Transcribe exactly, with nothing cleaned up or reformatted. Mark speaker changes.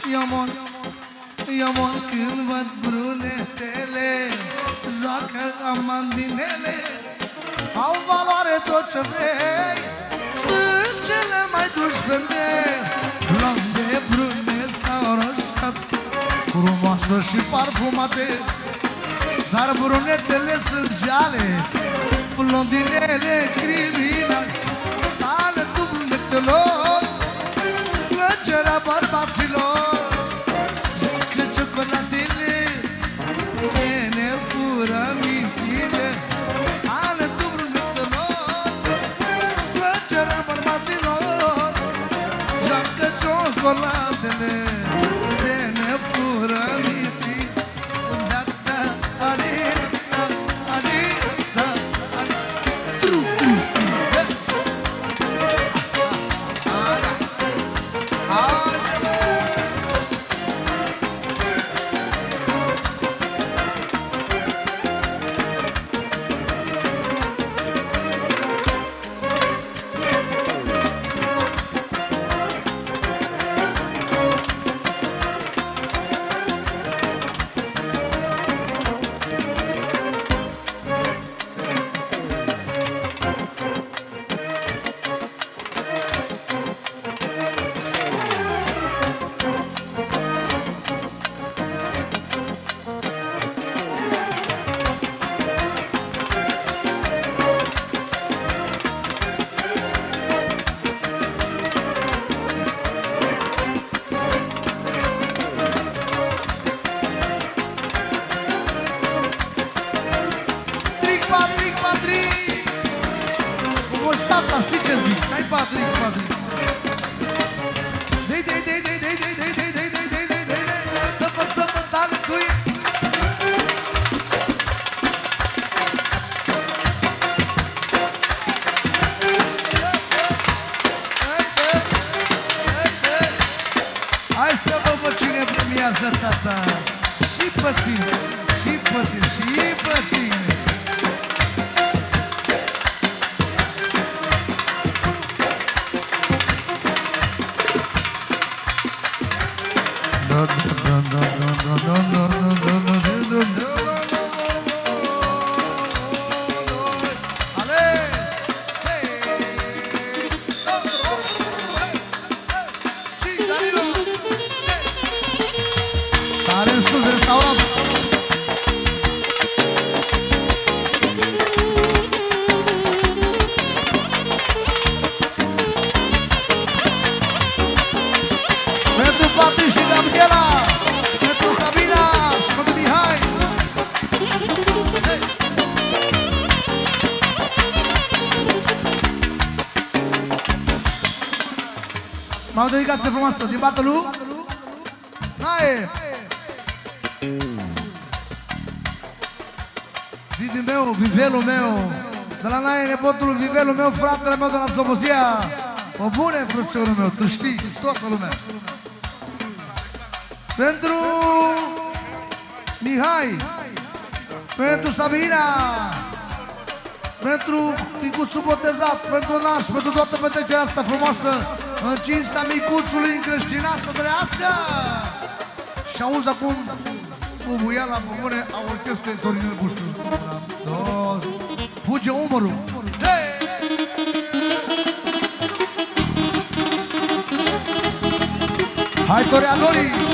Speaker 1: Eu mor, eu mor când văd brunetele, joacă amandinele, au valoare tot ce vrei, sunt cele mai dulci femei. Blonde, brune sau roșcate, frumoasă și parfumate, dar brunetele sunt jale, blondinele criminale. Ale tu brunetelor, plăcerea bărbaților, joacă ciocolatele, ne fură mințile. Ale tu brunetelor, plăcerea bărbaților, joacă ciocolatele, ne fură mințile. Da, da, are, da, are, da, are. Tru, tru, știi ce zic? Hai Patrick, Patrick. Dei, dei, dei, dei, dei, dei, dei, dei, dei, dei, dei, dei, dei, dei, să vă, să vă tale cu ei. Hai să vă văd cine premiază, tata. Și pe tine, și pe tine, și pe tine. Sare în sus, restaurant. Pentru Patrick și Gabriela, pentru Sabina și pentru Mihai. Hey. M-am dedicație frumoasă din partea lui Nae. Vivi meu, vivelul meu, de la Nae, nepotul vivelul meu, fratele meu de la Slobozia. O bune, frățiorul meu, tu știi, toată lumea. Pentru Mihai, pentru Sabina, pentru micuțul botezat, pentru naș, pentru toată petrecerea asta frumoasă, în cinstea micuțului încreștinat să trăiască. Și auzi acum bubuiala pe bune a orchestrei Sorinel Buștu. Fuge umărul. Hai, toreadorii!